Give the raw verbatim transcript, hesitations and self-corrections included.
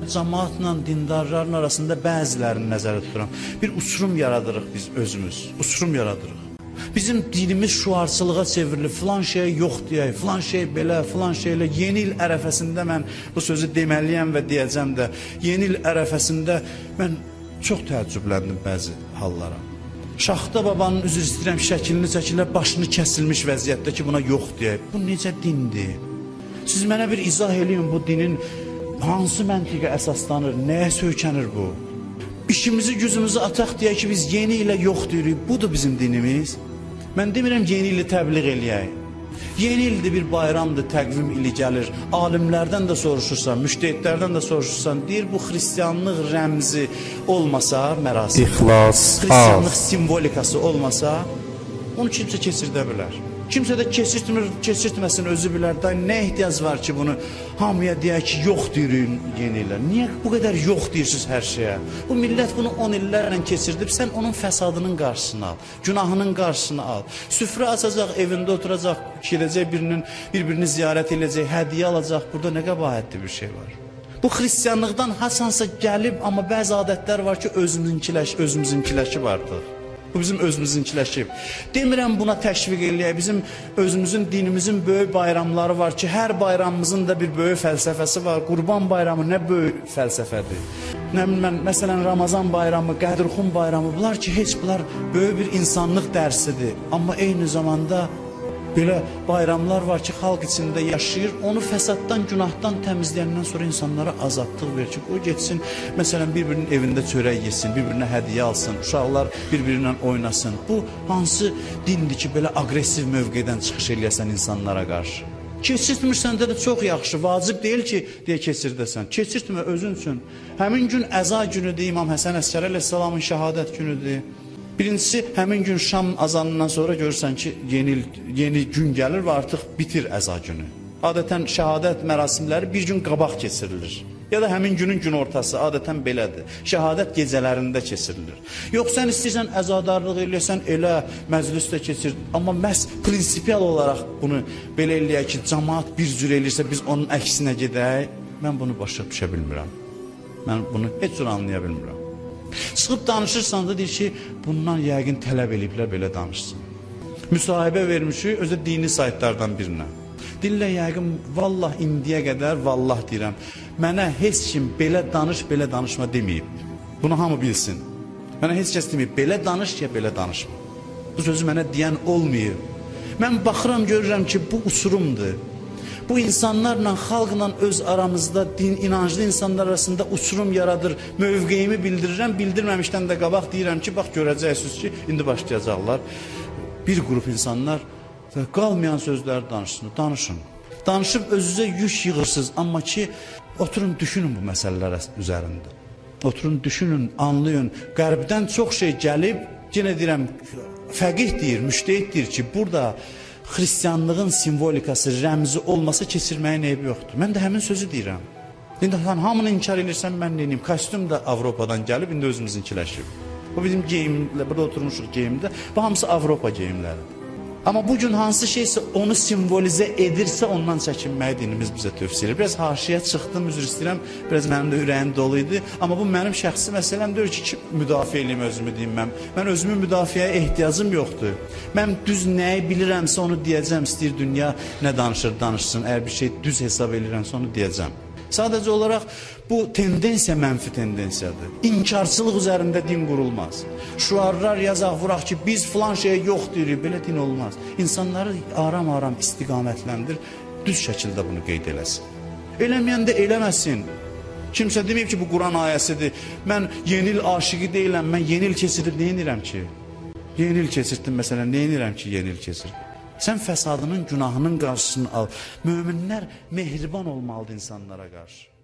cəmaatla dindarların arasında bəzilərini nəzərdə tuturam. Bir uçurum yaradırıq biz özümüz, uçurum yaradırıq. Bizim dinimiz şuarçılığa çevrilir, filan şey yox deyək, filan şey belə, filan şeylə. Yeni il ərəfəsində mən bu sözü deməliyəm və deyəcəm də, yeni il ərəfəsində mən çox təəccübləndim bəzi hallara. Şaxta babanın, üzr istəyirəm, şəklini çəkirlər, başını kəsilmiş vəziyyətdə ki, buna yox deyək. Bu necə dindir? Siz mənə bir izah eləyin, bu dinin hansı məntiqə əsaslanır, nəyə söykənir bu? İşimizi, gücümüzü ataq deyək ki, biz yeni ilə yox deyirik, budur bizim dinimiz. Mən demirəm yeni ili təbliğ eləyək. Yeni ildir, bir bayramdır, təqvim ili gəlir. Alimlərdən də soruşursan, müştəhidlərdən də soruşursan, deyir bu xristianlıq rəmzi olmasa, mərasim, İxlas, xristianlıq simvolikası olmasa, onu kimsə keçirdə bilər. Kimsə də keçirtmir, keçirtməsin, özü bilər. Da nə ehtiyac var ki, bunu hamıya deyək ki, yox deyirin yeni illər. Niyə bu qədər yox deyirsiniz hər şeyə? Bu millət bunu on illərlə keçirdib, sən onun fəsadının qarşısını al, günahının qarşısını al. Süfrə açacaq, evində oturacaq, gedəcək birinin, bir-birini ziyarət edəcək, hədiyyə alacaq. Burada nə qəbahətli bir şey var. Bu xristianlıqdan hasansa gəlib, amma bəzi adətlər var ki, özümüzünkiləş, özümüzünkiləşib artıq. Bu bizim özümüzünkiləşib. Demirəm buna təşviq eləyək. Bizim özümüzün, dinimizin böyük bayramları var ki, hər bayramımızın da bir böyük fəlsəfəsi var. Qurban bayramı nə böyük fəlsəfədir. Nə bilmən, məsələn, Ramazan bayramı, Qədirxum bayramı, bunlar ki, heç bunlar böyük bir insanlıq dərsidir. Amma eyni zamanda belə bayramlar var ki, xalq içində yaşayır, onu fəsaddan, günahdan təmizləyəndən sonra insanlara azadlıq verir ki, o geçsin, məsələn, bir-birinin evində çörək yesin, bir-birinə hədiyyə alsın, uşaqlar bir-birinə oynasın. Bu, hansı dindir ki, belə aqressiv mövqedən çıxış eləyəsən insanlara qarşı? Keçirtmirsəndə də çox yaxşı, vacib deyil ki, deyə keçirdəsən. Keçirtmə özün üçün. Həmin gün əza günüdür, İmam Həsən Əsgəri əleyhissalamın şəhadət günüdür. Birincisi, həmin gün şam azanından sonra görürsən ki, yeni, yeni gün gəlir və artıq bitir əza günü. Adətən şəhadət mərasimləri bir gün qabaq keçirilir. Ya da həmin günün gün ortası, adətən belədir. Şəhadət gecələrində keçirilir. Yox, sən istəyirsən əzadarlıq eləyəsən, elə məclisdə keçir. Amma məhz prinsipial olaraq bunu belə eləyək ki, cəmaat bir cür eləyirsə, biz onun əksinə gedək. Mən bunu başa düşə bilmirəm. Mən bunu heç cür anlaya bilmirəm. Çıxıb danışırsan da deyir ki, bundan yəqin tələb eləyiblər belə danışsın. Müsahibə vermişik özə dini saytlardan birinə. Dillə yəqin, vallah indiyə qədər, vallah deyirəm, mənə heç kim belə danış, belə danışma deməyib. Bunu hamı bilsin. Mənə heç kəs deməyib, belə danış ki, belə danışma. Bu sözü mənə deyən olmayıb. Mən baxıram, görürəm ki, bu uçurumdur. Bu insanlarla, xalqla öz aramızda, din, inanclı insanlar arasında uçurum yaradır. Mövqeyimi bildirirəm, bildirməmişdən də qabaq deyirəm ki, bax görəcəksiniz ki, indi başlayacaqlar. Bir qrup insanlar qalmayan sözləri danışsın, danışın. Danışıb özünüzə yük yığırsınız, amma ki, oturun, düşünün bu məsələlər üzərində. Oturun, düşünün, anlayın. Qərbdən çox şey gəlib, yenə deyirəm, fəqih deyir, müştəhid deyir ki, burada xristianlığın simvolikası, rəmzi olmasa keçirməyin eybi yoxdur. Mən də həmin sözü deyirəm. İndi hamını inkar edirsən, mən neyim? Kostyum da Avropadan gəlib, indi özümüzünkiləşib. Bu bizim geyimlə, burada oturmuşuq geyimdə. Bu hamısı Avropa geyimləridir. Amma bugün hansı şeysə onu simvolizə edirsə, ondan çəkinməyi dinimiz bizə tövsiyə edir. Biraz haşiyə çıxdım, üzr istəyirəm, biraz mənim də ürəyim dolu idi. Amma bu mənim şəxsi məsələm deyir ki, kim müdafiə eləyim özümü deyim mən. Mən özümü müdafiəyə ehtiyacım yoxdur. Mən düz nəyi bilirəmsə onu deyəcəm, istəyir dünya nə danışır, danışsın. Əgər bir şey düz hesab eləyirəmsə onu deyəcəm. Sadəcə olaraq bu tendensiya mənfi tendensiyadır. İnkarçılıq üzərində din qurulmaz. Şuarlar yazaq, vuraq ki, biz filan şeyə yox deyirik, belə din olmaz. İnsanları aram-aram istiqamətləndir, düz şəkildə bunu qeyd eləsin. Eləməyən də eləməsin. Kimsə deməyib ki, bu Quran ayəsidir. Mən yeni il aşıqı deyiləm, mən yeni il keçirdim, nə edirəm ki? Yeni il keçirdim, məsələn, nə edirəm ki, yeni il keçirdim? Sən fəsadının, günahının qarşısını al. Möminlər mehriban olmalıdır insanlara qarşı.